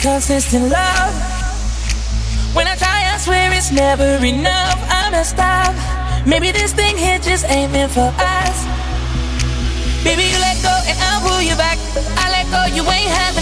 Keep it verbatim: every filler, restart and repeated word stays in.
Consistent love. When I try, I swear it's never enough. I messed up. Maybe this thing here just ain't meant for us. Baby, you let go and I'll pull you back. I let go, you ain't had